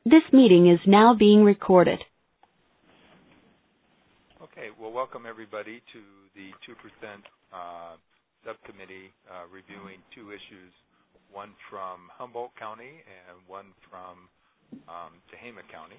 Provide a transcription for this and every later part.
This meeting is now being recorded. Okay, well, welcome everybody to the 2% subcommittee reviewing two issues, one from Humboldt County and one from Tehama County.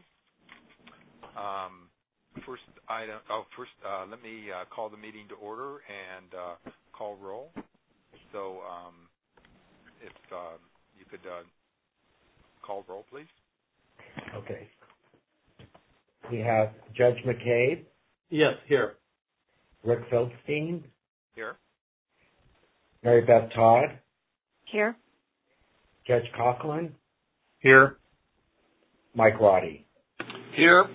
Let me call the meeting to order and call roll. So if you could call roll, please. Okay. We have Judge McCabe. Yes, here. Rick Feldstein. Here. Mary Beth Todd. Here. Judge Coughlin. Here. Mike Roddy. Here.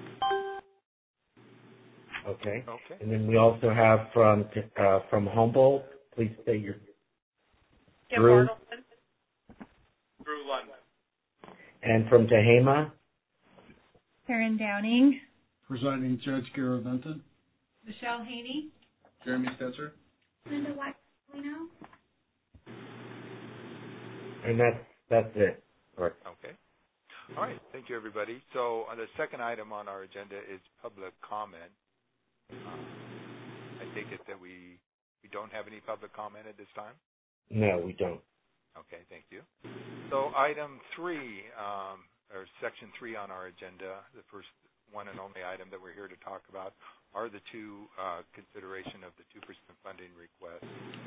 Okay. Okay. And then we also have from Humboldt. Please state your. Kim Drew. Bartleton. Drew London. And from Tehama. Karen Downing. Presiding Judge Gary Benton. Michelle Haney. Jeremy Stetzer. Linda Waxlino. And that's it. Okay. All right. Thank you, everybody. So the second item on our agenda is public comment. I take it that we don't have any public comment at this time? No, we don't. Okay, thank you. So item 3, or section 3 on our agenda, the first one and only item that we're here to talk about are the two consideration of the 2% funding request.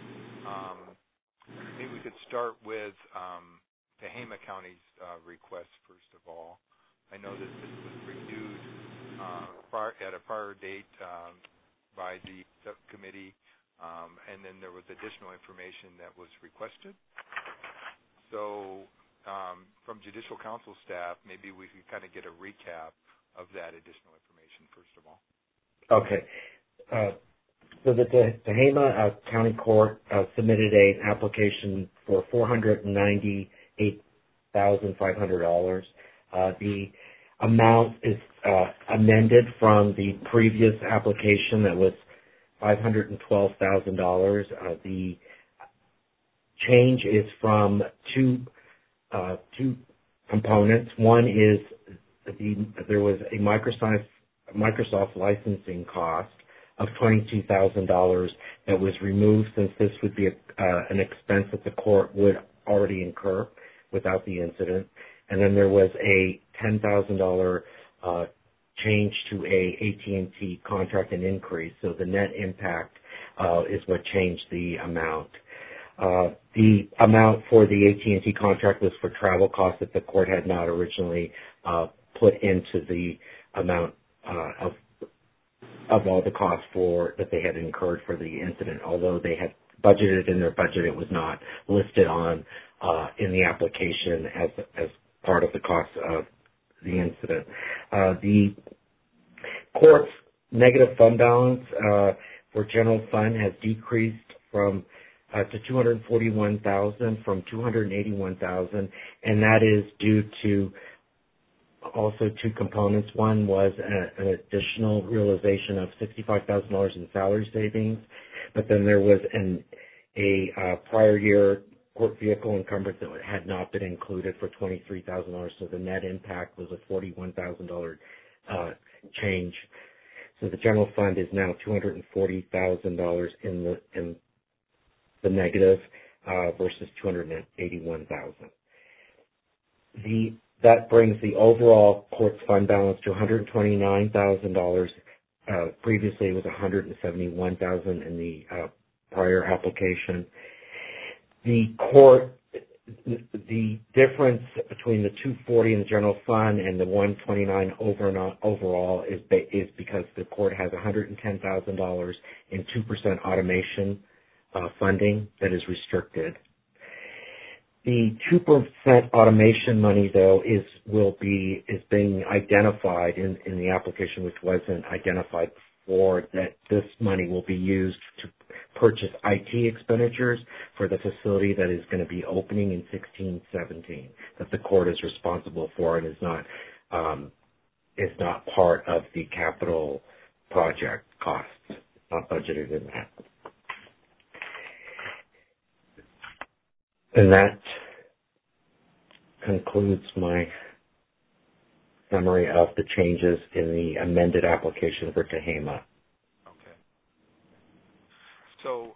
Maybe we could start with Tehama County's request first of all. I know that this was reviewed at a prior date by the subcommittee, and then there was additional information that was requested. So from Judicial Council staff, maybe we could kind of get a recap of that additional information first of all. Okay. So the Tehama County Court submitted an application for $498,500. The amount is amended from the previous application that was $512,000. The change is from two components. One is there was a Microsoft licensing cost of $22,000 that was removed, since this would be an expense that the court would already incur without the incident. And then there was a $10,000 change to a AT&T contract and increase. So the net impact is what changed the amount. The amount for the AT&T contract was for travel costs that the court had not originally put into the amount of all the costs that they had incurred for the incident. Although they had budgeted in their budget, it was not listed on in the application as part of the cost of the incident. The court's negative fund balance for general fund has decreased from to $241,000 from $281,000, and that is due to also two components. One was an additional realization of $65,000 in salary savings, but then there was a prior year court vehicle encumbrance that had not been included for $23,000, so the net impact was a $41,000 change. So the general fund is now $240,000 in the negative versus $281,000. That brings the overall court's fund balance to $129,000. Previously, it was $171,000 in the prior application. The difference between the $240 in the general fund and the $129 overall is because the court has $110,000 in 2% automation funding that is restricted. The 2% automation money, though, is being identified in the application, which wasn't identified before, that this money will be used to purchase IT expenditures for the facility that is going to be opening in 16-17, that the court is responsible for and is not part of the capital project costs, not budgeted in that. And that concludes my summary of the changes in the amended application for Tehama. Okay. So,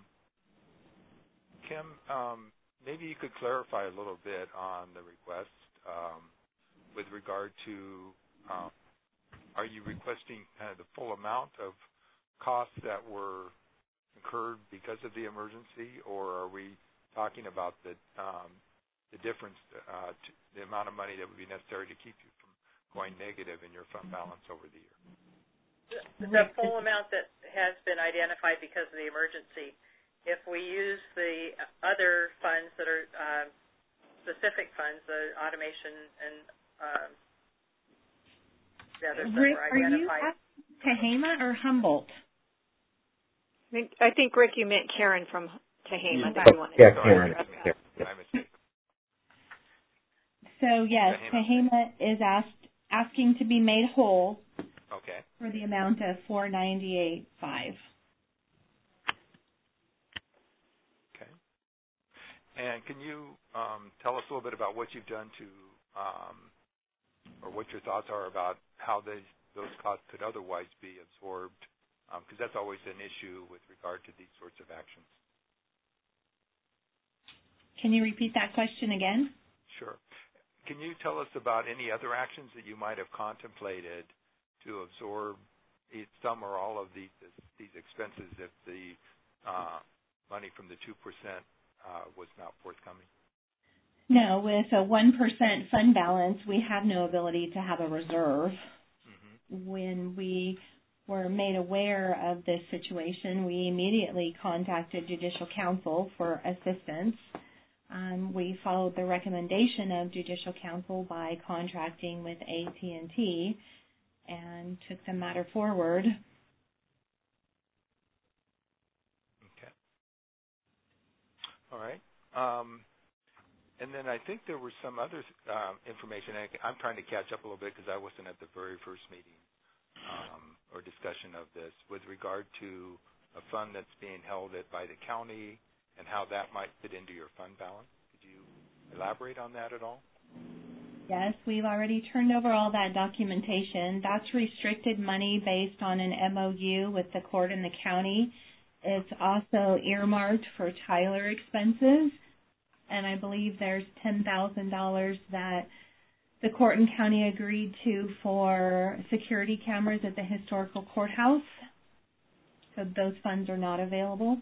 Kim, maybe you could clarify a little bit on the request with regard to, are you requesting kind of the full amount of costs that were incurred because of the emergency, or are we talking about the difference, the amount of money that would be necessary to keep you from going negative in your fund balance over the year? The full amount that has been identified because of the emergency. If we use the other funds that are specific funds, the automation and the others that were identified. Are you asking Tehama or Humboldt? I think, Rick, you meant Karen from Tehama. Yeah, Karen. My mistake. So yes, Tehama is asking to be made whole. Okay. For the amount of $498,500. Okay. And can you tell us a little bit about what you've done to, or what your thoughts are about how those costs could otherwise be absorbed? Because that's always an issue with regard to these sorts of actions. Can you repeat that question again? Sure. Can you tell us about any other actions that you might have contemplated to absorb some or all of these expenses if the money from the 2% was not forthcoming? No, with a 1% fund balance, we have no ability to have a reserve. Mm-hmm. When we were made aware of this situation, we immediately contacted Judicial Council for assistance. We followed the recommendation of Judicial Council by contracting with AT&T and took the matter forward. Okay. All right. And then I think there was some other information. I'm trying to catch up a little bit because I wasn't at the very first meeting or discussion of this with regard to a fund that's being held by the county and how that might fit into your fund balance. Could you elaborate on that at all? Yes, we've already turned over all that documentation. That's restricted money based on an MOU with the court and the county. It's also earmarked for Tyler expenses, and I believe there's $10,000 that the court and county agreed to for security cameras at the historical courthouse. So those funds are not available.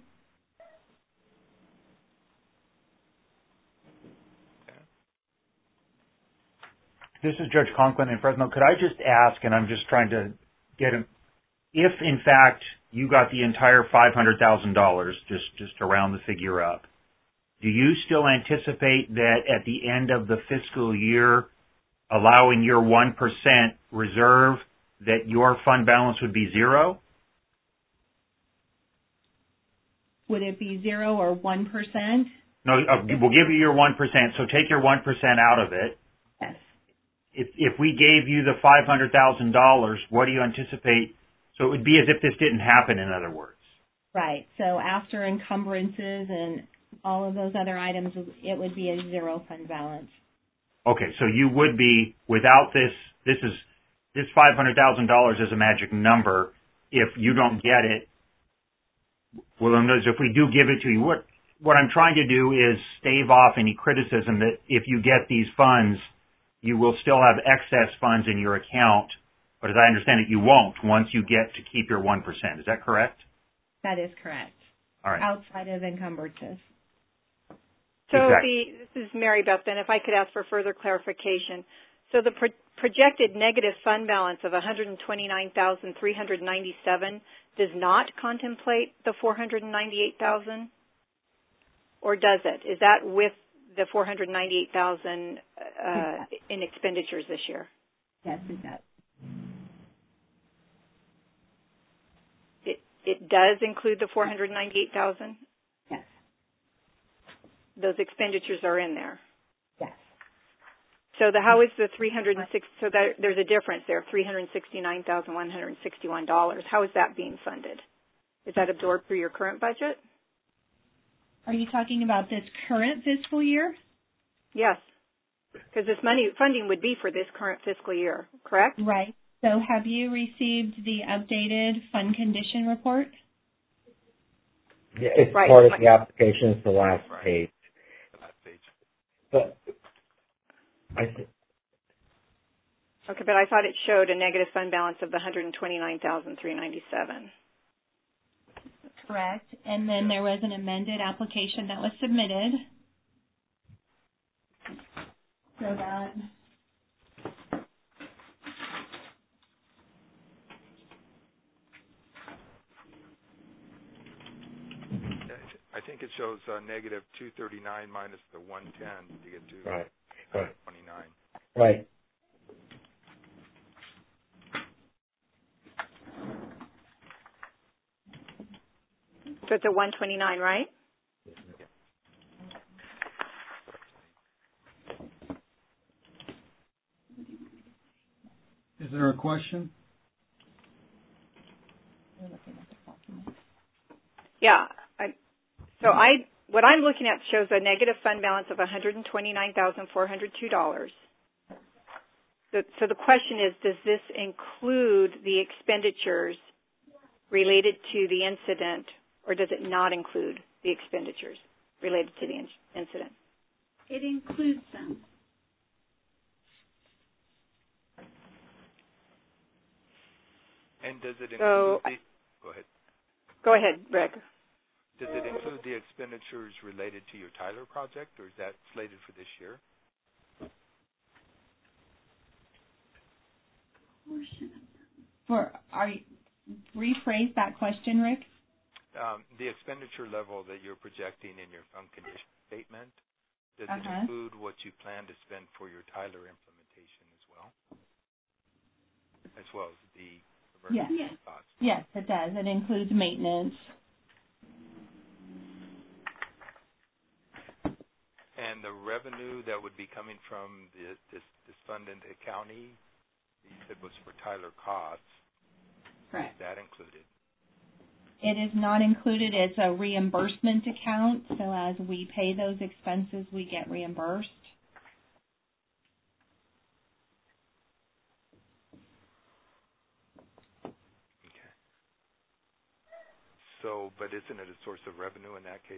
This is Judge Conklin in Fresno. Could I just ask, and I'm just trying to get him, if in fact you got the entire $500,000, just to round the figure up, do you still anticipate that at the end of the fiscal year, allowing your 1% reserve, that your fund balance would be zero? Would it be 0 or 1%? No, we'll give you your 1%, so take your 1% out of it. Yes. If we gave you the $500,000, what do you anticipate? So it would be as if this didn't happen, in other words. Right. So after encumbrances and all of those other items, it would be a 0 fund balance. Okay, so you would be, without this $500,000 is a magic number. If you don't get it, well, if we do give it to you, what I'm trying to do is stave off any criticism that if you get these funds, you will still have excess funds in your account, but as I understand it, you won't once you get to keep your 1%. Is that correct? That is correct. All right. Outside of encumbrances. So this is Mary Beth, and if I could ask for further clarification. So the projected negative fund balance of $129,397 does not contemplate the $498,000, or does it? Is that with the $498,000 in expenditures this year? Yes, it does. It does include the $498,000? Yes. Those expenditures are in there. Yes. So how is the $306? So there's a difference there, $369,161. How is that being funded? Is that absorbed through your current budget? Are you talking about this current fiscal year? Yes. Because this funding would be for this current fiscal year, correct? Right. So have you received the updated fund condition report? Yeah, it's Right. part of the application. It's the last page. The last page. But Okay, but I thought it showed a negative fund balance of the $129,397. Correct. And then there was an amended application that was submitted. So that I think it shows negative 239 minus the 110 to get to right. 29. Right. So it's a 129, right? Is there a question? Yeah. What I'm looking at shows a negative fund balance of $129,402. So the question is, does this include the expenditures related to the incident, or does it not include the expenditures related to the incident? It includes them. And does it include So, go ahead. Go ahead, Rick. Does it include the expenditures related to your Tyler project, or is that slated for this year? Rephrase that question, Rick? The expenditure level that you're projecting in your fund condition statement, does it include what you plan to spend for your Tyler implementation as well as the emergency costs? Yes, it does. It includes maintenance. And the revenue that would be coming from this fund in the county, you said was for Tyler costs. Correct. Is that included? It is not included. It's a reimbursement account, so as we pay those expenses, we get reimbursed. Okay. So, but isn't it a source of revenue in that case?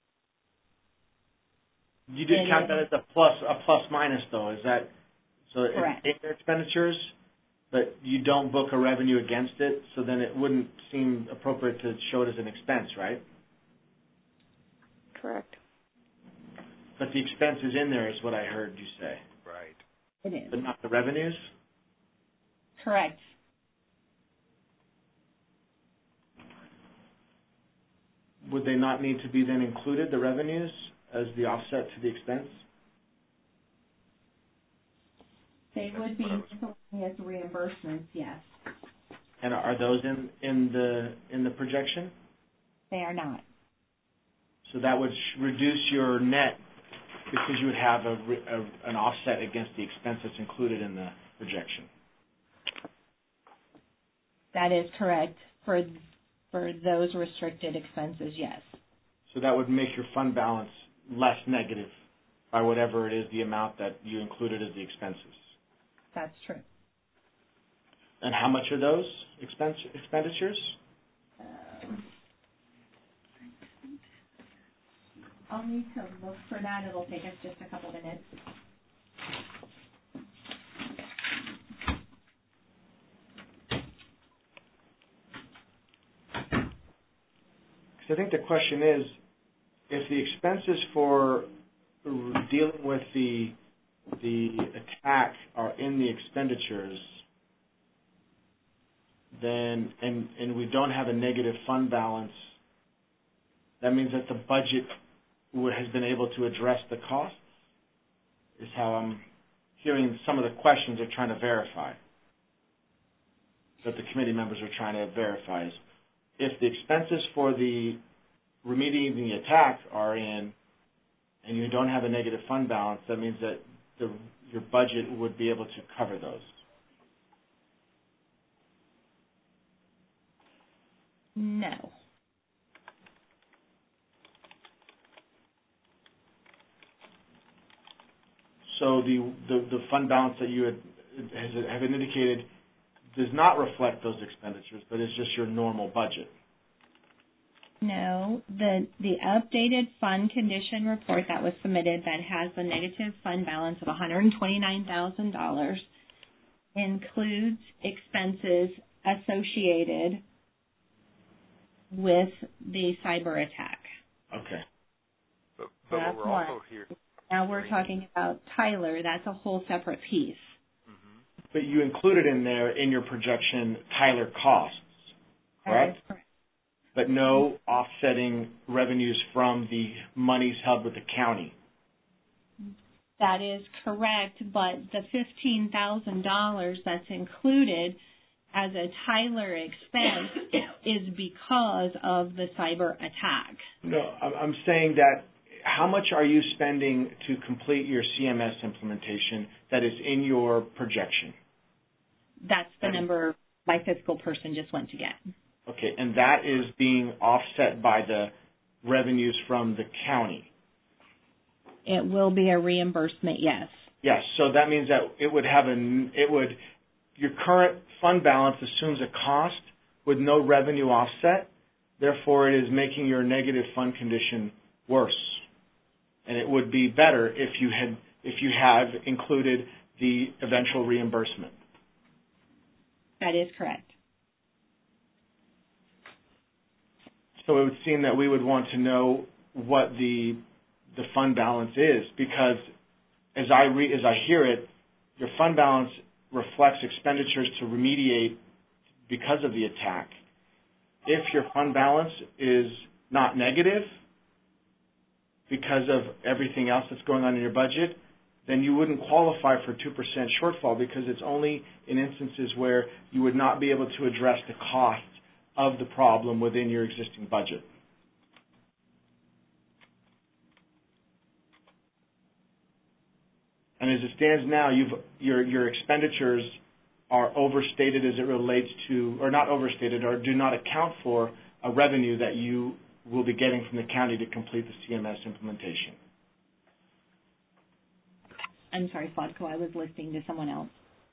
You did count that as a plus minus though, is that so? Correct. It's expenditures, but you don't book a revenue against it, so then it wouldn't seem appropriate to show it as an expense, right? Correct. But the expense is in there, is what I heard you say. Right. It is. But not the revenues? Correct. Would they not need to be then included, the revenues, as the offset to the expense? They would be as reimbursements, yes. And are those in the projection? They are not. So that would reduce your net because you would have an offset against the expense that's included in the projection. That is correct. For those restricted expenses, yes. So that would make your fund balance less negative by whatever it is the amount that you included as the expenses. That's true. And how much are those expenditures? I'll need to look for that. It'll take us just a couple minutes. Because I think the question is, if the expenses for dealing with the attack are in the expenditures, then and we don't have a negative fund balance, that means that the budget has been able to address the costs, is how I'm hearing some of the questions they're trying to verify, that the committee members are trying to verify. Is if the expenses for the remediating the attack are in and you don't have a negative fund balance, that means that your budget would be able to cover those. No. So the fund balance that you have indicated does not reflect those expenditures, but is just your normal budget. No, the updated fund condition report that was submitted that has the negative fund balance of $129,000 includes expenses associated with the cyber attack. Okay. But That's we're also here. Now we're talking about Tyler. That's a whole separate piece. Mm-hmm. But you included in there, in your projection, Tyler costs, correct? That is correct. But no offsetting revenues from the monies held with the county. That is correct, but the $15,000 that's included as a Tyler expense is because of the cyber attack. No, I'm saying that how much are you spending to complete your CMS implementation that is in your projection? That's the number my fiscal person just went to get. Okay, and that is being offset by the revenues from the county. It will be a reimbursement, yes. Yes, so that means that your current fund balance assumes a cost with no revenue offset. Therefore, it is making your negative fund condition worse. And it would be better if you have included the eventual reimbursement. That is correct. So it would seem that we would want to know what the fund balance is, because as I hear it, your fund balance reflects expenditures to remediate because of the attack. If your fund balance is not negative because of everything else that's going on in your budget, then you wouldn't qualify for 2% shortfall, because it's only in instances where you would not be able to address the cost of the problem within your existing budget. And as it stands now, your expenditures are overstated as it relates to, or not overstated, or do not account for a revenue that you will be getting from the county to complete the CMS implementation. I'm sorry, Fodco, I was listening to someone else.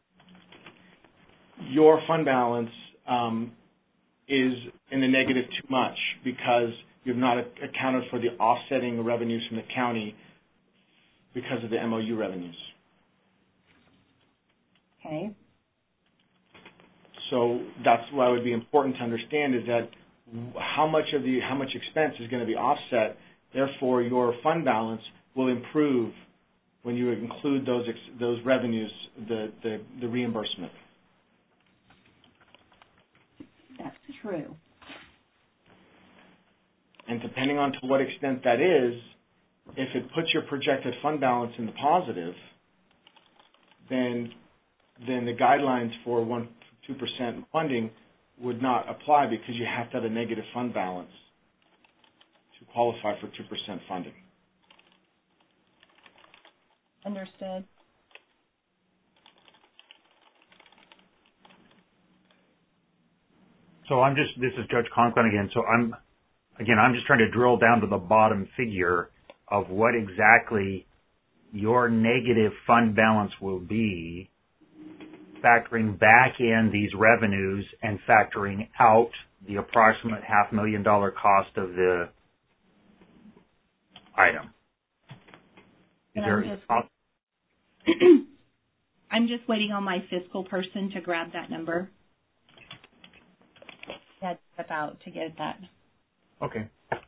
Your fund balance is in the negative too much because you've not accounted for the offsetting revenues from the county because of the MOU revenues. Okay. So that's why it would be important to understand is that how much expense is going to be offset. Therefore, your fund balance will improve when you include those revenues, the reimbursement. That's true. And depending on to what extent that is, if it puts your projected fund balance in the positive, then the guidelines for 2% funding would not apply, because you have to have a negative fund balance to qualify for 2% funding. Understood. So this is Judge Conklin again. So I'm just trying to drill down to the bottom figure of what exactly your negative fund balance will be, factoring back in these revenues and factoring out the approximate $500,000 cost of the item. I'm just waiting on my fiscal person to grab that number. I had to step out to get that. Okay.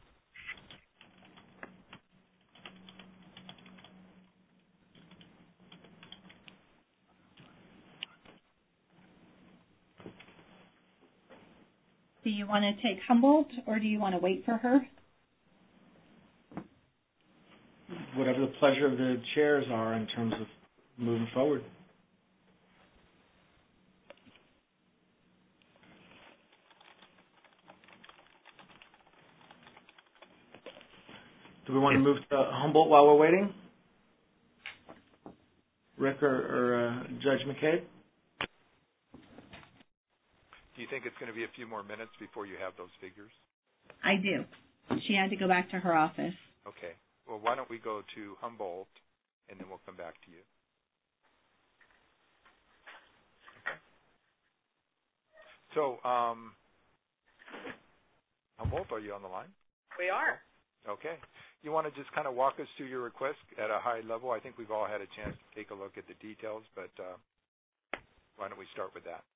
Do you want to take Humboldt, or do you want to wait for her? Whatever the pleasure of the chairs are in terms of moving forward. Do we want to move to Humboldt while we're waiting? Rick or Judge McCabe? Do you think it's going to be a few more minutes before you have those figures? I do. She had to go back to her office. Okay. Well, why don't we go to Humboldt, and then we'll come back to you. Okay. So, Humboldt, are you on the line? We are. Okay. You want to just kind of walk us through your request at a high level? I think we've all had a chance to take a look at the details, but why don't we start with that?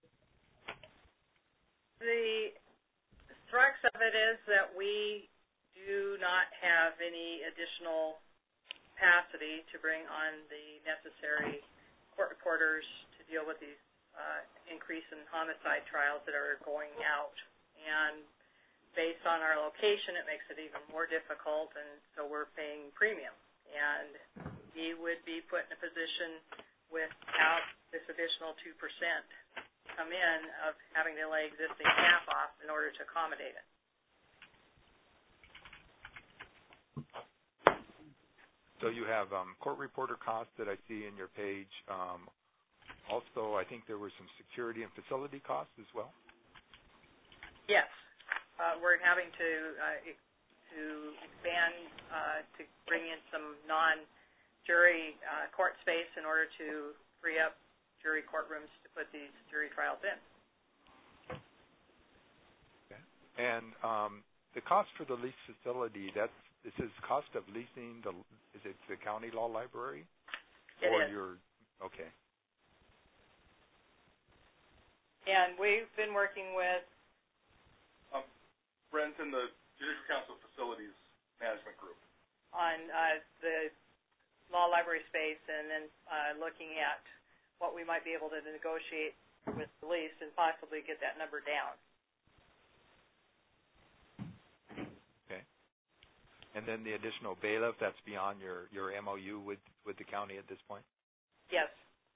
The crux of it is that we do not have any additional capacity to bring on the necessary court reporters to deal with these increase in homicide trials that are going out. And based on our location, it makes it even more difficult, and so we're paying premium. And we would be put in a position without this additional 2% come in of having to lay existing staff off in order to accommodate it. So you have court reporter costs that I see in your page. Also, I think there were some security and facility costs as well. Yes. We're having to expand to bring in some non-jury court space in order to free up jury courtrooms to put these jury trials in. Okay. And the cost for the leased facility, this is cost of leasing is it the county law library? It or is. Okay. And we've been working with Brent in the Judicial Council Facilities Management Group on the law library space, and then looking at what we might be able to negotiate with the lease and possibly get that number down. Okay. And then the additional bailiff, that's beyond your MOU with the county at this point? Yes.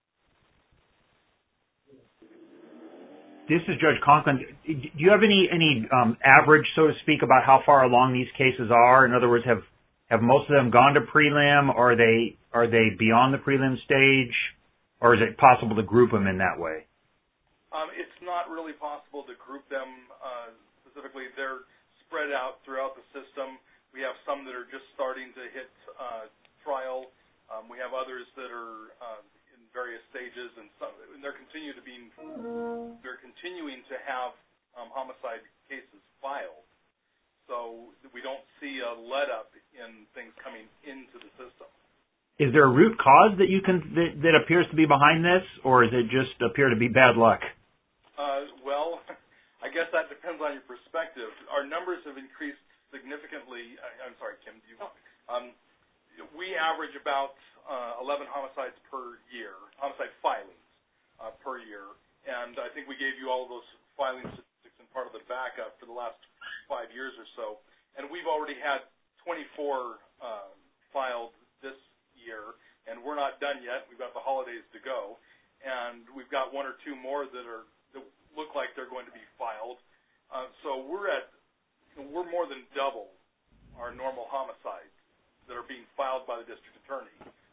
This is Judge Conklin. Do you have any average, so to speak, about how far along these cases are? In other words, have most of them gone to prelim, or are they beyond the prelim stage, or is it possible to group them in that way? It's not really possible to group them specifically. They're spread out throughout the system. We have some that are just starting to hit trial. We have others that are in various stages, and they're continuing to have homicide cases filed. So we don't see a let up in things coming into the system. Is there a root cause that that appears to be behind this, or does it just appear to be bad luck? Well, I guess that depends on your perspective. Our numbers have increased significantly. I'm sorry, Kim. We average about 11 homicides per year, homicide filings per year, and I think we gave you all of those filing statistics in part of the backup for the last 5 years or so. And we've already had 24 filed this year, and we're not done yet. We've got the holidays to go, and we've got 1 or 2 more that look like they're going to be filed. So we're more than double our normal homicides that are being filed by the district attorney.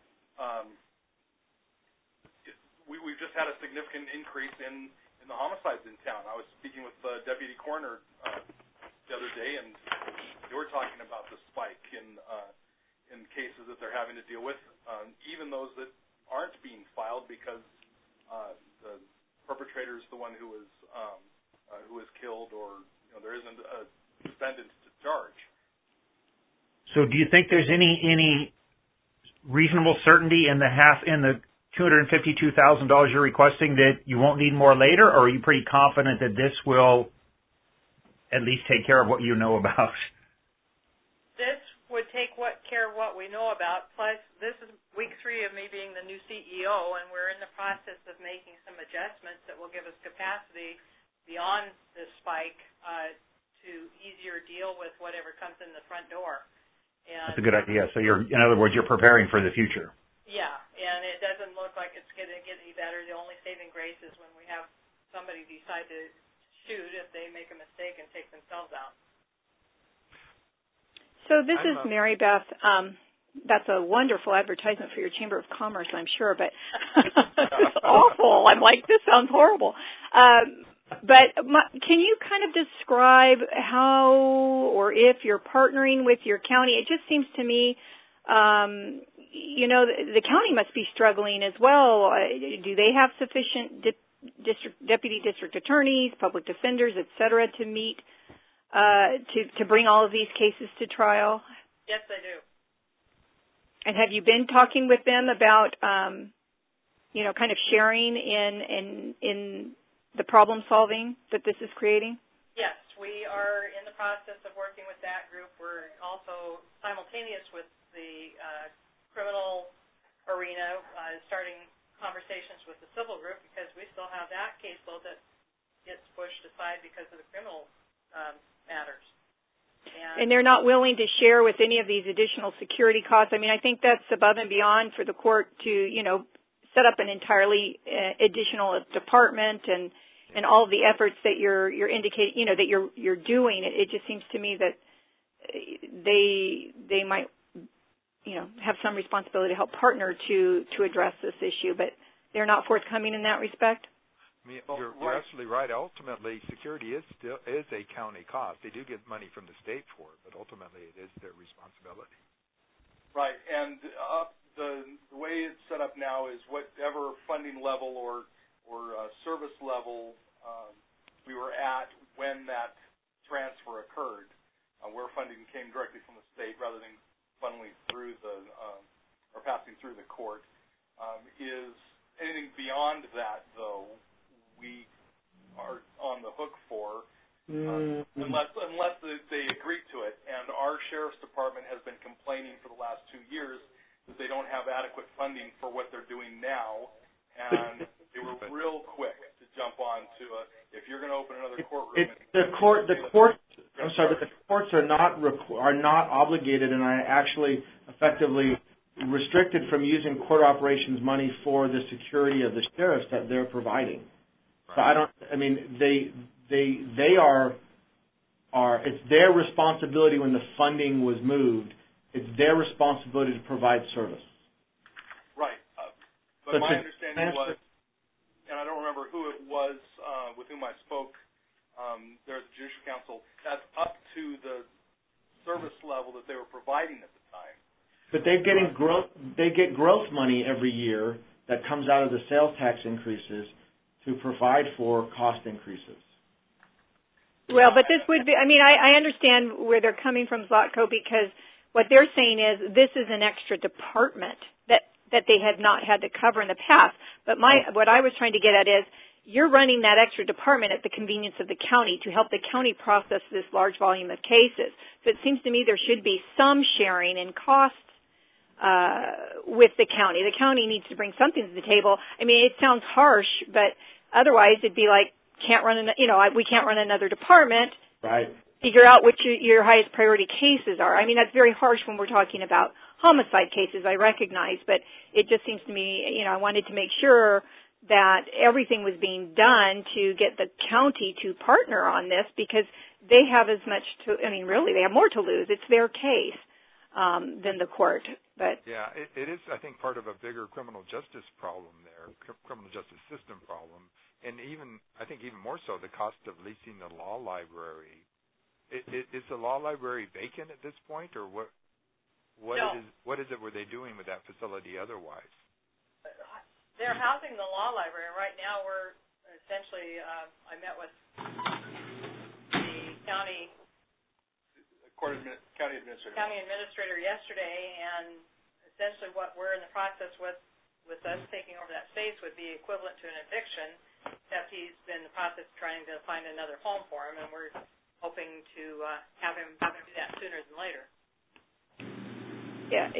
We've just had a significant increase in the homicides in town. I was speaking with the deputy coroner the other day, and they were talking about the spike in cases that they're having to deal with, even those that aren't being filed because the perpetrator is the one who was killed, or there isn't a defendant to charge. So, do you think there's any reasonable certainty in the $252,000 you're requesting that you won't need more later, or are you pretty confident that this will at least take care of what you know about? This would take care of what we know about. Plus, this is week 3 of me being the new CEO, and we're in the process of making some adjustments that will give us capacity beyond this spike to easier deal with whatever comes in the front door. And that's a good idea. So in other words, you're preparing for the future. Yeah, and it doesn't look like it's going to get any better. The only saving grace is when we have somebody decide to shoot if they make a mistake and take themselves out. So this is Mary Beth. That's a wonderful advertisement for your Chamber of Commerce, I'm sure, but it's awful. I'm like, this sounds horrible. Can you kind of describe how or if you're partnering with your county? It just seems to me, the county must be struggling as well. Do they have sufficient deputy district attorneys, public defenders, et cetera, to meet, to bring all of these cases to trial? Yes, they do. And have you been talking with them about, kind of sharing in the problem solving that this is creating? Yes, we are in the process of working with that group. We're also simultaneous with the criminal arena, starting conversations with the civil group because we still have that caseload that gets pushed aside because of the criminal matters. And they're not willing to share with any of these additional security costs. I mean, I think that's above and beyond for the court to, set up an entirely additional department and all of the efforts that you're indicating, that you're doing. It just seems to me that they might, have some responsibility to help partner to address this issue, but they're not forthcoming in that respect. I mean, you're absolutely right. Ultimately, security is a county cost. They do get money from the state for it, but ultimately it is their responsibility. Right, and the way it's set up now is whatever funding level or service level we were at when that transfer occurred, where funding came directly from the state rather than funneling through or passing through the court, is anything beyond that, though, we are on the hook for, unless they agree to it. And our sheriff's department has been complaining for the last 2 years that they don't have adequate funding for what they're doing now, and they were real quick to jump on to if you're going to open another courtroom. The courts are not obligated, and are actually effectively restricted from using court operations money for the security of the sheriffs that they're providing. So they are it's their responsibility when the funding was moved. It's their responsibility to provide service. Right. But my understanding was, and I don't remember who it was with whom I spoke there at the Judicial Council, that's up to the service level that they were providing at the time. But they get growth money every year that comes out of the sales tax increases to provide for cost increases. Well, but this would be, I understand where they're coming from, Zlatko, because what they're saying is this is an extra department that they had not had to cover in the past. But what I was trying to get at is you're running that extra department at the convenience of the county to help the county process this large volume of cases. So it seems to me there should be some sharing in costs with the county. The county needs to bring something to the table. It sounds harsh, but otherwise it'd be like we can't run another department. Right. Figure out which your highest priority cases are. That's very harsh when we're talking about homicide cases, I recognize, but it just seems to me, I wanted to make sure that everything was being done to get the county to partner on this because they have as much really they have more to lose. It's their case than the court. But yeah, it is, I think, part of a bigger criminal justice problem there, criminal justice system problem, and I think even more so, the cost of leasing the law library. Is the law library vacant at this point, or what? No. What is it were they doing with that facility otherwise? They're housing the law library. Right now we're essentially, I met with the county administrator yesterday, and essentially what we're in the process with us taking over that space would be equivalent to an eviction, except he's been in the process of trying to find another home for him, and we're hoping to have him do that sooner than later. Yeah,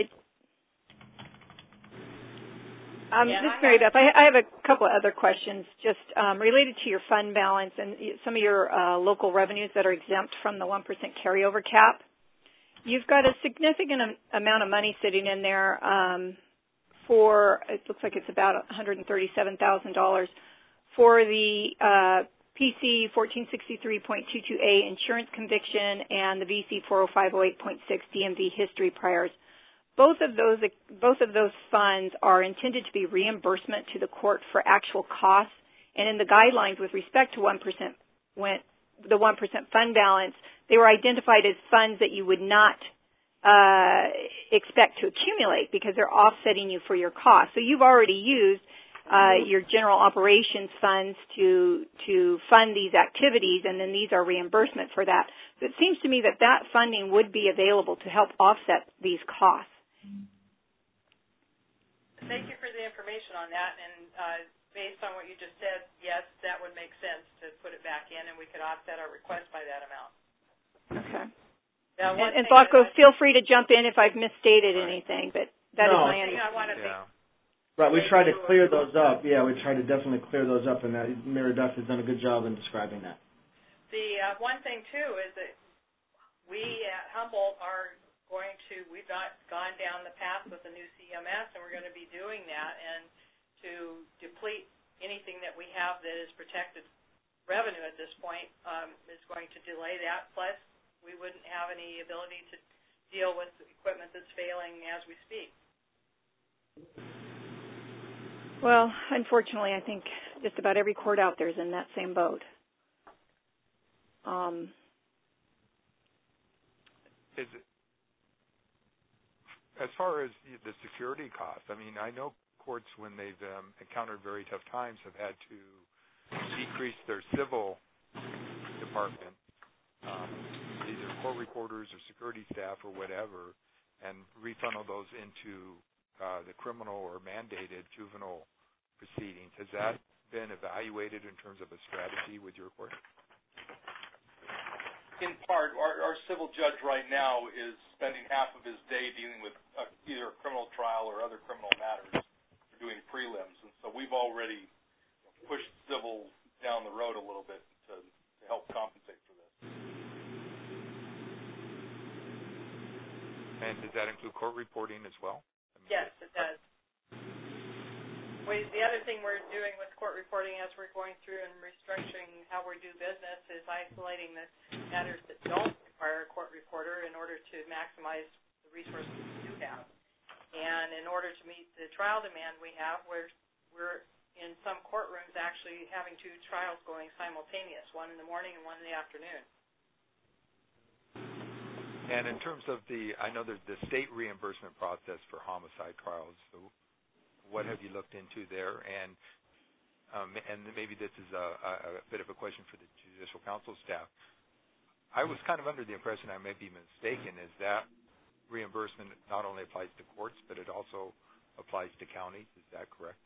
Ms. Mary Beth, I have a couple of other questions just related to your fund balance and some of your local revenues that are exempt from the 1% carryover cap. You've got a significant amount of money sitting in there it looks like it's about $137,000 for the PC 1463.22A insurance conviction and the VC 40508.6 DMV history priors. Both of those funds are intended to be reimbursement to the court for actual costs, and in the guidelines with respect to 1% fund balance, they were identified as funds that you would not expect to accumulate because they're offsetting you for your costs. So you've already used your general operations funds to fund these activities, and then these are reimbursement for that. So it seems to me that that funding would be available to help offset these costs. Thank you for the information on that, and based on what you just said, yes, that would make sense to put it back in, and we could offset our request by that amount. Okay. Now, and Zlatko, feel free to jump in if I've misstated anything, but that is my understanding. Right, we tried to clear those up. Yeah, we tried to definitely clear those up, and that Mary Beth has done a good job in describing that. The one thing, too, is that we at Humboldt we've not gone down the path with the new CMS, and we're going to be doing that, and to deplete anything that we have that is protected revenue at this point is going to delay that. Plus, we wouldn't have any ability to deal with equipment that's failing as we speak. Well, unfortunately, I think just about every court out there is in that same boat. Is it, as far as the security costs, I mean, I know courts, when they've encountered very tough times, have had to decrease their civil department, either court reporters or security staff or whatever, and refunnel those into the criminal or mandated juvenile proceedings. Has that been evaluated in terms of a strategy with your court? In part, our civil judge right now is spending half of his day dealing with either a criminal trial or other criminal matters, or doing prelims, and so we've already pushed civil down the road a little bit to help compensate for this. And does that include court reporting as well? Yes, it does. The other thing we're doing with court reporting as we're going through and restructuring how we do business is isolating the matters that don't require a court reporter in order to maximize the resources we do have. And in order to meet the trial demand we have, we're in some courtrooms actually having two trials going simultaneous, one in the morning and one in the afternoon. And in terms of I know there's the state reimbursement process for homicide trials. So what have you looked into there? And maybe this is a bit of a question for the Judicial Council staff. I was kind of under the impression, I may be mistaken, is that reimbursement not only applies to courts, but it also applies to counties. Is that correct?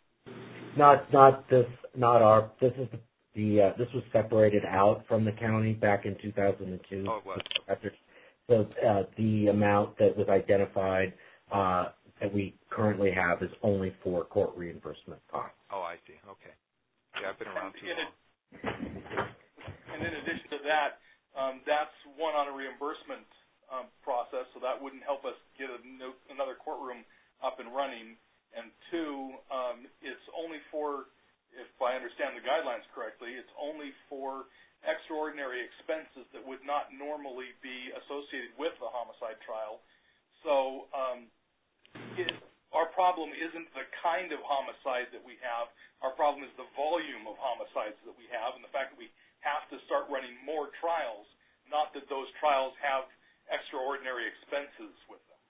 This was separated out from the county back in 2002. Oh, it was. So the amount that was identified that we currently have is only for court reimbursement costs. Oh, I see. Okay. Yeah, I've been around too long. And in addition to that, that's one on a reimbursement process, so that wouldn't help us get another courtroom up and running. And two, it's only for, if I understand the guidelines correctly, it's only for extraordinary expenses that would not normally be associated with the homicide trial. So our problem isn't the kind of homicide that we have. Our problem is the volume of homicides that we have and the fact that we have to start running more trials, not that those trials have extraordinary expenses with them.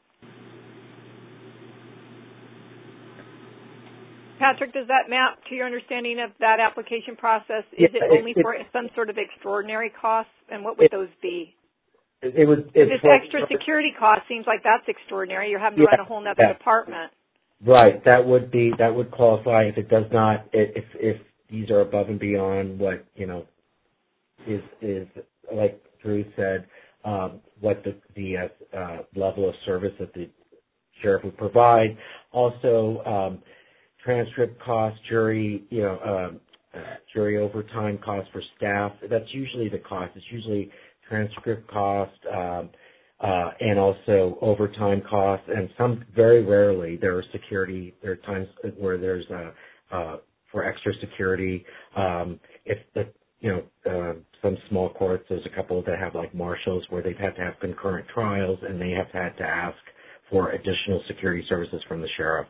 Patrick, does that map to your understanding of that application process? Is it only for some sort of extraordinary costs, and what would those be? If this extra security cost seems like that's extraordinary. You're having to run a whole other department. Right. That would qualify. If it does not, if these are above and beyond what is like Drew said, what the level of service that the sheriff would provide. Also, transcript costs, jury overtime costs for staff. That's usually the cost. It's usually transcript cost and also overtime costs. And some, very rarely, there are security. There are times where there's for extra security. Some small courts, there's a couple that have like marshals where they've had to have concurrent trials and they have had to ask for additional security services from the sheriff.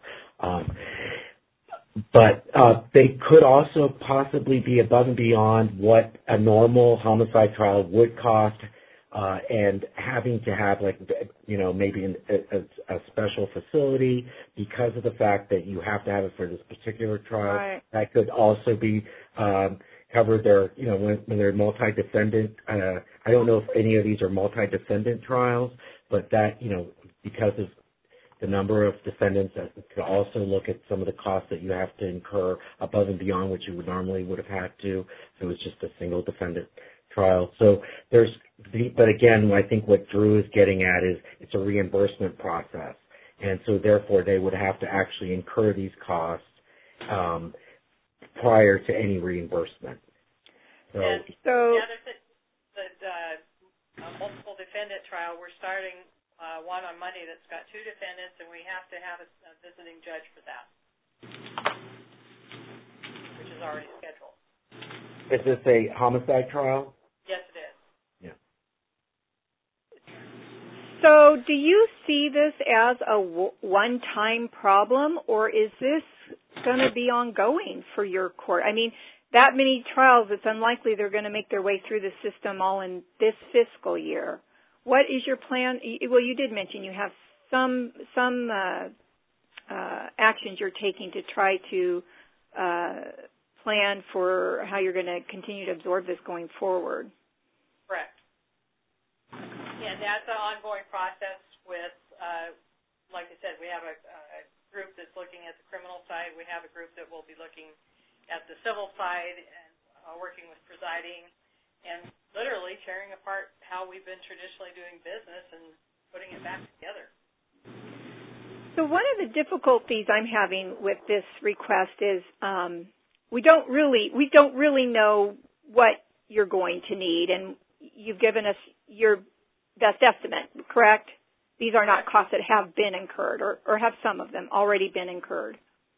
But they could also possibly be above and beyond what a normal homicide trial would cost, and having to have maybe a special facility because of the fact that you have to have it for this particular trial. Right. That could also be covered there, when they're multi-defendant. I don't know if any of these are multi-defendant trials, but that, because of the number of defendants, that could also look at some of the costs that you have to incur above and beyond what you would have had to if it was just a single defendant trial. So but again, I think what Drew is getting at is it's a reimbursement process. And so therefore they would have to actually incur these costs prior to any reimbursement. So the multiple defendant trial, we're starting one on Monday that's got 2 defendants, and we have to have a visiting judge for that, which is already scheduled. Is this a homicide trial? Yes, it is. Yeah. So do you see this as a one-time problem, or is this going to be ongoing for your court? I mean, that many trials, it's unlikely they're going to make their way through the system all in this fiscal year. What is your plan? Well, you did mention you have some actions you're taking to try to plan for how you're going to continue to absorb this going forward. Correct. And that's an ongoing process with, like I said, we have a group that's looking at the criminal side. We have a group that will be looking at the civil side and working with presiding and literally tearing apart how we've been traditionally doing business and putting it back together. So one of the difficulties I'm having with this request is we don't really know what you're going to need, and you've given us your best estimate, correct? These are not costs that have been incurred, or have some of them already been incurred?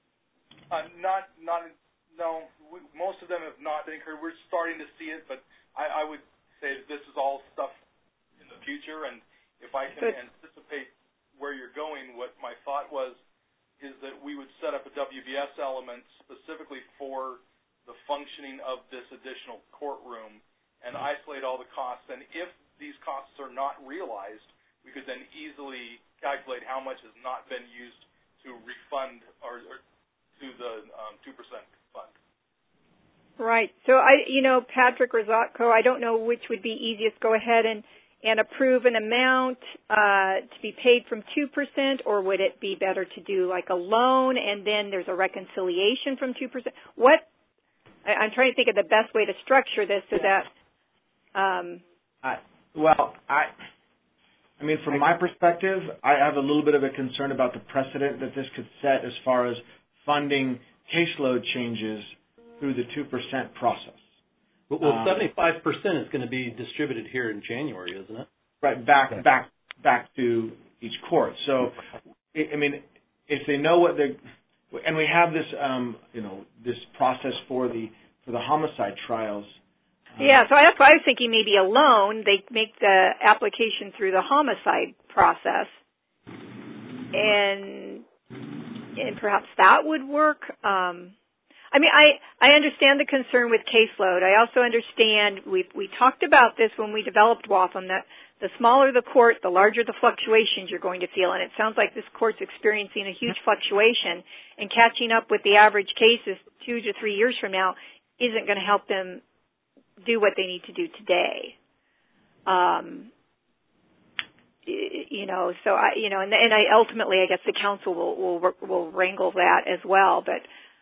No. Most of them have not been incurred. We're starting to see it, but I would say that this is all stuff in the future, and if I can anticipate where you're going, what my thought is that we would set up a WBS element specifically for the functioning of this additional courtroom and isolate all the costs. And if these costs are not realized, we could then easily calculate how much has not been used to refund or to the 2% fund. Right. So Patrick Rosatko, I don't know which would be easiest. Go ahead and approve an amount to be paid from 2%, or would it be better to do like a loan and then there's a reconciliation from 2%? I'm trying to think of the best way to structure this so that. From my perspective, I have a little bit of a concern about the precedent that this could set as far as funding caseload changes through the 2% process. Well, 75% is going to be distributed here in January, isn't it? Right, back to each court. So, if they know what and we have this, this process for the homicide trials. Yeah, so that's why I was thinking maybe a loan. They make the application through the homicide process, and perhaps that would work. I understand the concern with caseload. I also understand we talked about this when we developed Waltham, that the smaller the court, the larger the fluctuations you're going to feel. And it sounds like this court's experiencing a huge fluctuation, and catching up with the average cases 2 to 3 years from now isn't going to help them do what they need to do today. And I ultimately, I guess the council will wrangle that as well. But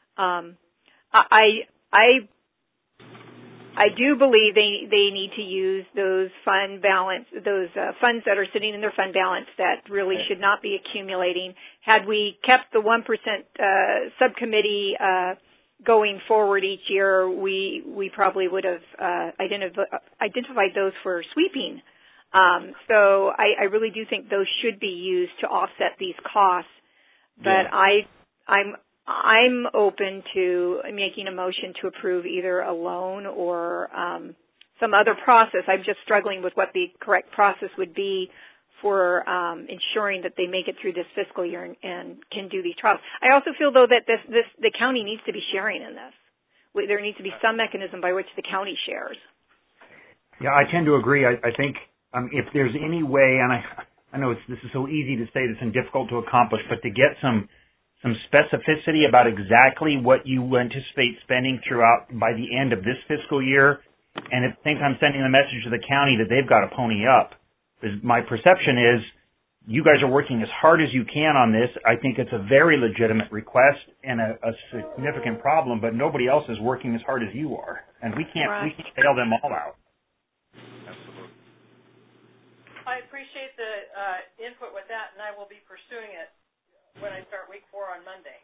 I do believe they need to use those funds that are sitting in their fund balance that really should not be accumulating. Had we kept the 1% subcommittee going forward each year, we probably would have identified those for sweeping. So I really do think those should be used to offset these costs. But I'm open to making a motion to approve either a loan or some other process. I'm just struggling with what the correct process would be for ensuring that they make it through this fiscal year and can do these trials. I also feel, though, that the county needs to be sharing in this. There needs to be some mechanism by which the county shares. Yeah, I tend to agree. I think if there's any way, and I know this is so easy to say this and difficult to accomplish, but to get some specificity about exactly what you anticipate spending throughout by the end of this fiscal year, and at the same time sending the message to the county that they've got to pony up. Because my perception is you guys are working as hard as you can on this. I think it's a very legitimate request and a significant problem, but nobody else is working as hard as you are, and we can't bail them all out. Absolutely. I appreciate the input with that, and I will be pursuing it when I start week 4 on Monday.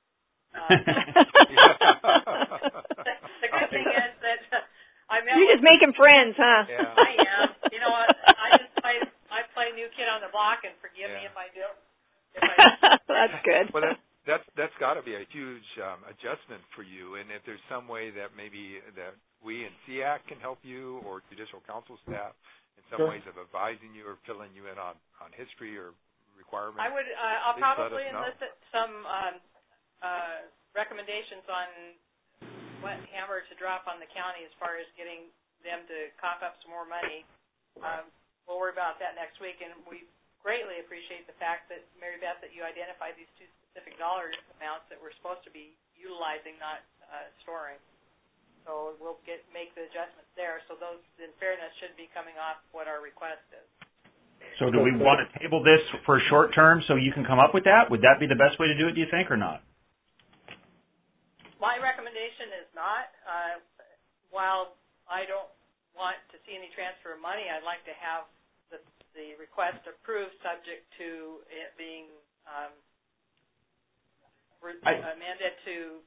The good thing is that you're just making friends, huh? Yeah. I am. You know what? I play new kid on the block, and forgive me if I do. That's good. Well, that's got to be a huge adjustment for you. And if there's some way that maybe that we in SEAC can help you, or Judicial Council staff, in some ways of advising you or filling you in on history or requirements. I'll probably enlist some recommendations on what hammer to drop on the county as far as getting them to cough up some more money. We'll worry about that next week, and we greatly appreciate the fact that, Mary Beth, that you identified these 2 specific dollar amounts that we're supposed to be utilizing, not storing. So we'll make the adjustments there. So those, in fairness, should be coming off what our request is. So do we want to table this for short term so you can come up with that? Would that be the best way to do it, do you think, or not? My recommendation is not. While I don't want to see any transfer of money, I'd like to have the request approved subject to it being amended to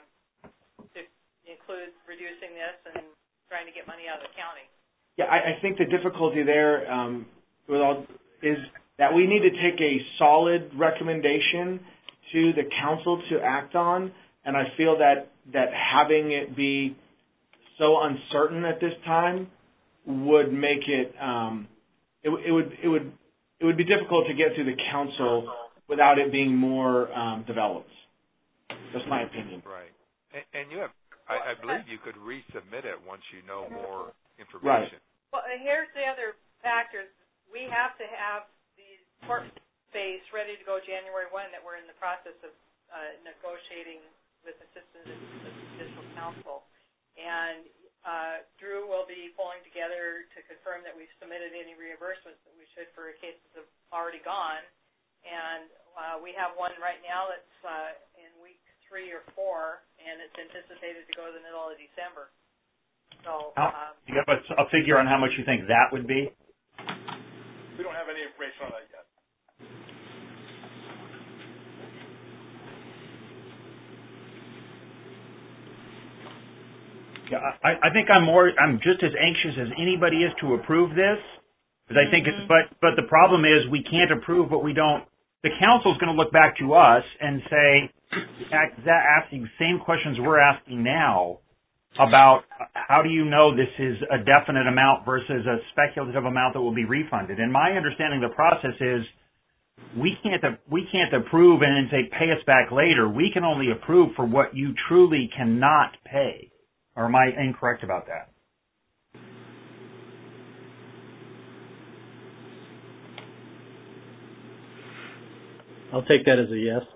include reducing this and trying to get money out of the county. Yeah, I think the difficulty there is that we need to take a solid recommendation to the council to act on, and I feel that having it be so uncertain at this time would make it it would be difficult to get through the council without it being more developed. That's my opinion. Right, and you have, I believe you could resubmit it once you know more information. Right. Well, here's the other factors. We have to have the court space ready to go January 1 that we're in the process of negotiating with assistance of the Judicial Council. And Drew will be pulling together to confirm that we've submitted any reimbursements that we should for cases that have already gone. And we have one right now that's in week 3 or 4, and it's anticipated to go to the middle of December. So, do you have a figure on how much you think that would be? We don't have any information on that yet. Yeah, I think I'm just as anxious as anybody is to approve this, because I think but the problem is we can't approve what we don't. The council's going to look back to us and say, asking the same questions we're asking now about how do you know this is a definite amount versus a speculative amount that will be refunded. And my understanding of the process is we can't approve and then say pay us back later. We can only approve for what you truly cannot pay. Or am I incorrect about that? I'll take that as a yes.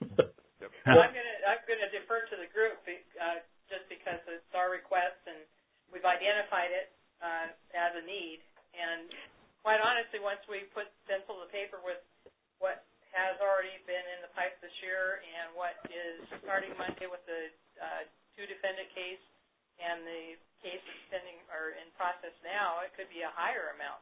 I'm gonna defer to the group just because it's our request and we've identified it as a need. And quite honestly, once we put pencil to paper with what has already been in the pipe this year and what is starting Monday with the 2-defendant case and the case that's pending or in process now, it could be a higher amount.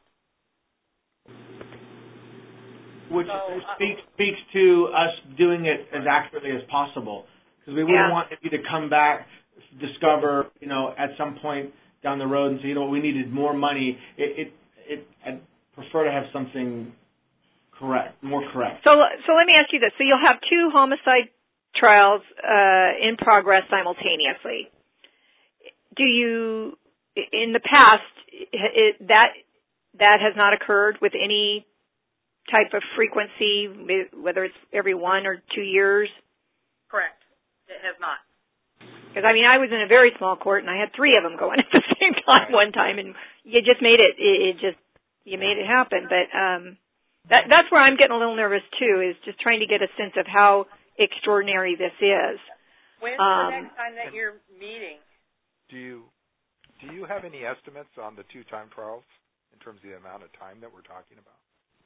Which speaks to us doing it as accurately as possible, because we wouldn't want you to come back, discover, at some point down the road and say, we needed more money. I'd prefer to have something more correct. So let me ask you this: so you'll have 2 homicide trials in progress simultaneously. Do you, in the past, that has not occurred with any type of frequency, whether it's every 1 or 2 years? Correct. It has not. Because, I was in a very small court, and I had 3 of them going at the same time one time, and you just made it just you made it happen. But that's where I'm getting a little nervous too, is just trying to get a sense of how extraordinary this is. When's the next time that you're meeting? Do you have any estimates on the 2 time trials in terms of the amount of time that we're talking about?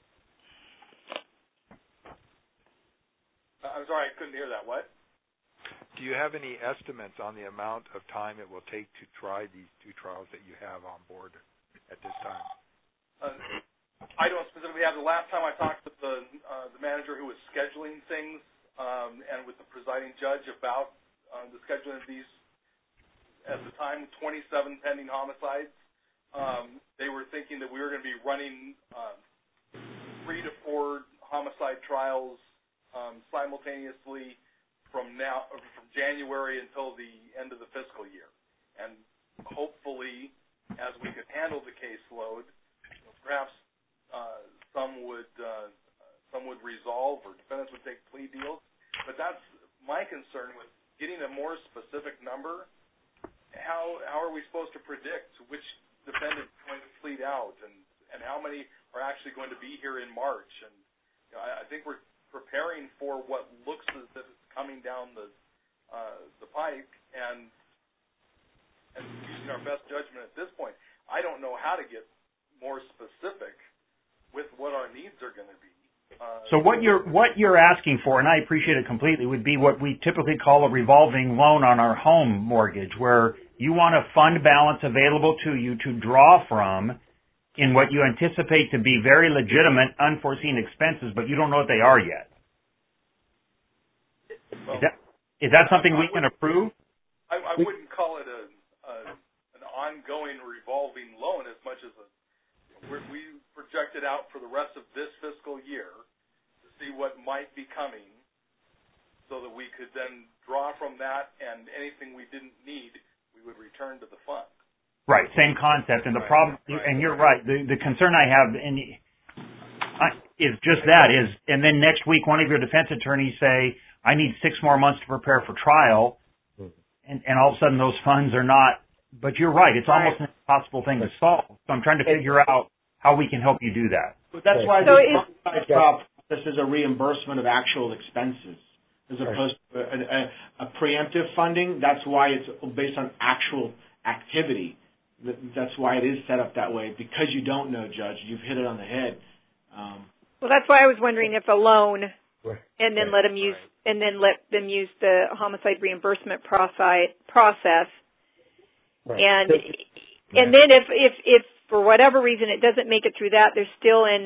I'm sorry, I couldn't hear that. What? Do you have any estimates on the amount of time it will take to try these 2 trials that you have on board at this time? I don't specifically have. The last time I talked with the manager who was scheduling things and with the presiding judge about the scheduling of these, at the time, 27 pending homicides, they were thinking that we were going to be running 3 to 4 homicide trials simultaneously from January until the end of the fiscal year. And hopefully, as we could handle the caseload, perhaps some would resolve, or defendants would take plea deals. But that's my concern with getting a more specific number. How are we supposed to predict which defendant is going to plead out, and how many are actually going to be here in March? And I think we're preparing for what looks as if it's coming down the pipe, and using our best judgment at this point. I don't know how to get more specific with what our needs are going to be. So what you're asking for, and I appreciate it completely, would be what we typically call a revolving loan on our home mortgage, where you want a fund balance available to you to draw from in what you anticipate to be very legitimate, unforeseen expenses, but you don't know what they are yet. Well, is that something we can approve? I wouldn't call it an ongoing revolving loan as much as we projected out for the rest of this fiscal year to see what might be coming, so that we could then draw from that, and anything we didn't need, we would return to the fund. Right, same concept. And the problem, and you're right, the concern I have is just that, and then next week one of your defense attorneys say, I need 6 more months to prepare for trial, and all of a sudden those funds are not, but you're right, it's almost an impossible thing to solve. So I'm trying to figure out how we can help you do that. But that's why the process is a reimbursement of actual expenses, as opposed to a preemptive funding. That's why it's based on actual activity. That's why it is set up that way, because you don't know, Judge. You've hit it on the head. Well, that's why I was wondering if a loan, and then let them use, and then let them use the homicide reimbursement process. And then if for whatever reason it doesn't make it through that, they're still in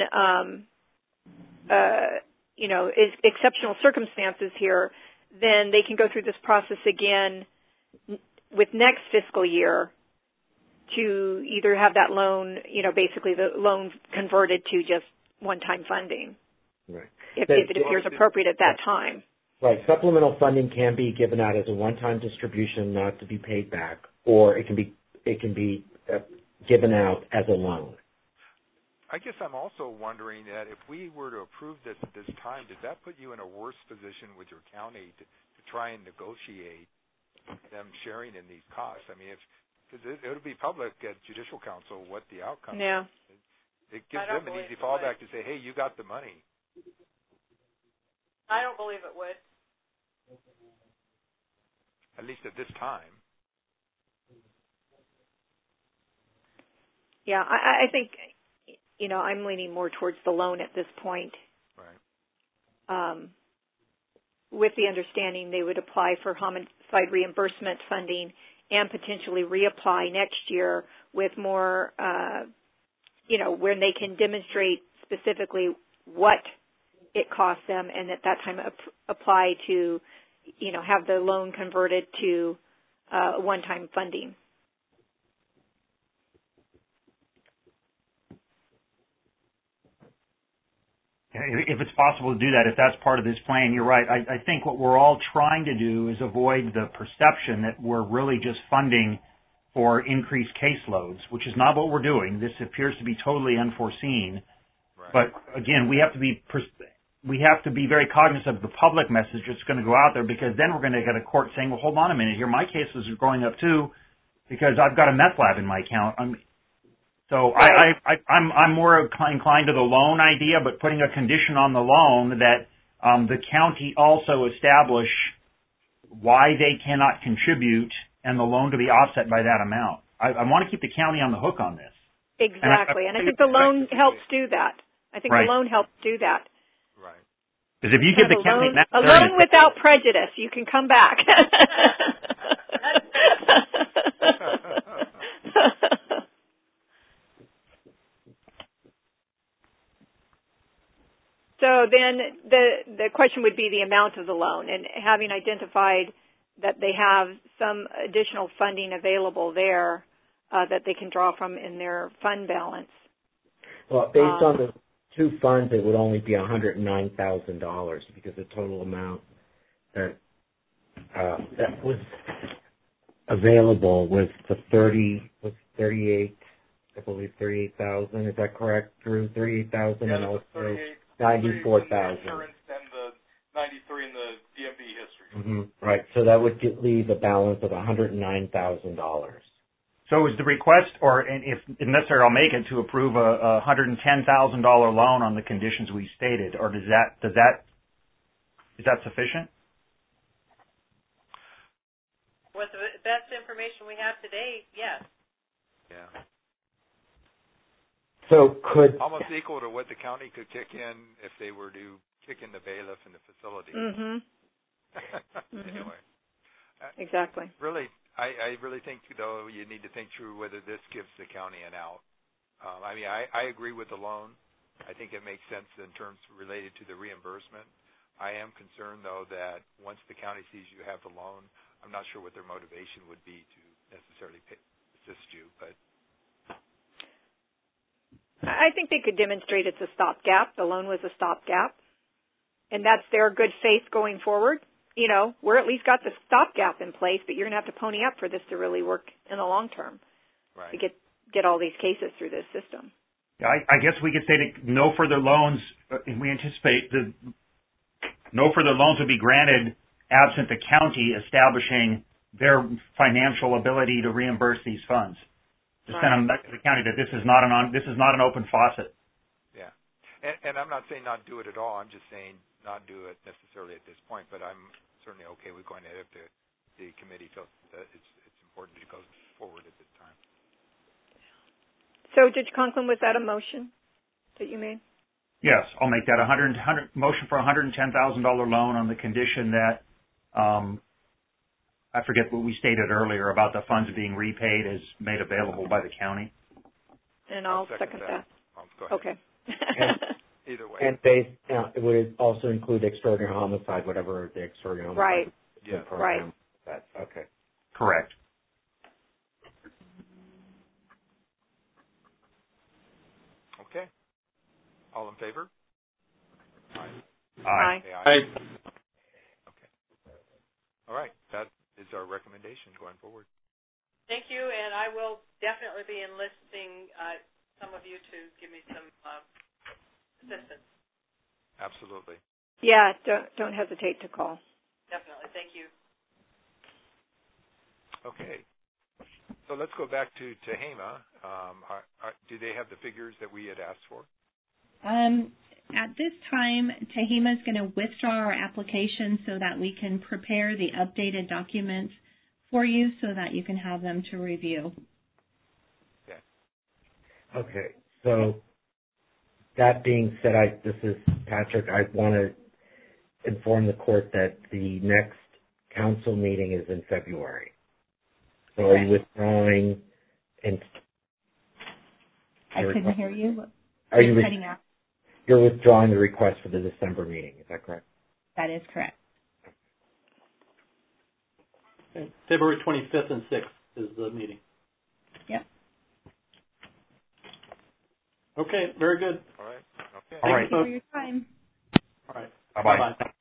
exceptional circumstances here, then they can go through this process again with next fiscal year to either have that loan, basically the loan converted to just one-time funding. Right. If it appears appropriate at that time. Right. Supplemental funding can be given out as a one-time distribution, not to be paid back, or it can be given out as a loan. I guess I'm also wondering that if we were to approve this at this time, does that put you in a worse position with your county to try and negotiate them sharing in these costs? I mean, because it'll be public at Judicial Council what the outcome is. It gives them an easy fallback to say, hey, you got the money. I don't believe it would. At least at this time. Yeah, I think, I'm leaning more towards the loan at this point. Right. With the understanding they would apply for homicide reimbursement funding and potentially reapply next year with more, when they can demonstrate specifically what it costs them, and at that time apply to, have the loan converted to one-time funding. If it's possible to do that, if that's part of this plan, you're right. I think what we're all trying to do is avoid the perception that we're really just funding for increased caseloads, which is not what we're doing. This appears to be totally unforeseen. Right. But again, we have to be very cognizant of the public message that's going to go out there, because then we're going to get a court saying, well, hold on a minute here, my cases are going up too because I've got a meth lab in my account. So I'm more inclined to the loan idea, but putting a condition on the loan that the county also establish why they cannot contribute and the loan to be offset by that amount. I want to keep the county on the hook on this. Exactly, and I think the loan helps do that. I think Right. the loan helps do that. Right. Because if you give the county a loan without prejudice, you can come back. So then the question would be the amount of the loan, and having identified that they have some additional funding available there that they can draw from in their fund balance. Well, based on the two funds, it would only be $109,000 because the total amount that was available was 38. I believe 38,000. Is that correct, Drew? 38,000 and also 94,000. Insurance and the 93 in the DMV history. Mm-hmm. Right. So that would leave a balance of $109,000. So is the request, and if necessary, I'll make it to approve a $110,000 loan on the conditions we stated, or is that sufficient? With the best information we have today, yes. Yeah. So could almost equal to what the county could kick in if they were to kick in the bailiff in the facility. Mm-hmm. Anyway. Exactly. Really, I really think, though, you need to think through whether this gives the county an out. I agree with the loan. I think it makes sense in terms related to the reimbursement. I am concerned, though, that once the county sees you have the loan, I'm not sure what their motivation would be to necessarily assist you. But I think they could demonstrate it's a stopgap. The loan was a stopgap. And that's their good faith going forward. You know, we're at least got the stopgap in place, but you're going to have to pony up for this to really work in the long term. Right. To get all these cases through this system. Yeah, I guess we could say that no further loans, we anticipate no further loans would be granted absent the county establishing their financial ability to reimburse these funds. Just send them back to the county that this is not an open faucet. Yeah, and I'm not saying not do it at all. I'm just saying not do it necessarily at this point. But I'm certainly okay with going ahead if the committee feels that it's important to go forward at this time. So, Judge Conklin, was that a motion that you made? Yes, I'll make that motion for a $110,000 loan on the condition that I forget what we stated earlier about the funds being repaid as made available by the county. And I'll second that. Go ahead. Okay. Either way. And it would also include extraordinary homicide, whatever the extraordinary homicide program. Right. Okay. Correct. Okay. All in favor? Aye. Aye. Aye. Okay. All right. That is our recommendation going forward. Thank you, and I will definitely be enlisting some of you to give me some assistance. Absolutely. Yeah, don't hesitate to call. Definitely. Thank you. Okay. So let's go back to Tehama. Do they have the figures that we had asked for? At this time, Tehama is going to withdraw our application so that we can prepare the updated documents for you so that you can have them to review. Okay. So that being said, this is Patrick. I want to inform the court that the next council meeting is in February. So are you withdrawing? I couldn't hear you. Are you cutting out? You're withdrawing the request for the December meeting. Is that correct? That is correct. Okay. February 25th and 6th is the meeting. Yep. Okay, very good. All right. Okay. All right. Thank you for your time. All right. Bye-bye.